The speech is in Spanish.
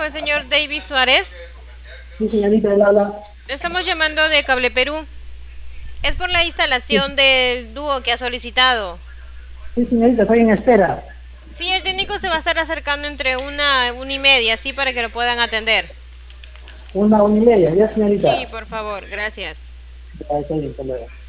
el señor David Suárez. Sí, señorita, él habla. Le estamos llamando de Cable Perú. Es por la Sí, instalación del dúo que ha solicitado. sí, señorita, estoy en espera. Sí, el técnico se va a estar acercando entre una y media, así para que lo puedan atender. Una y media, ya, Sí, señorita. por favor, gracias. Ya, está bien, hasta luego.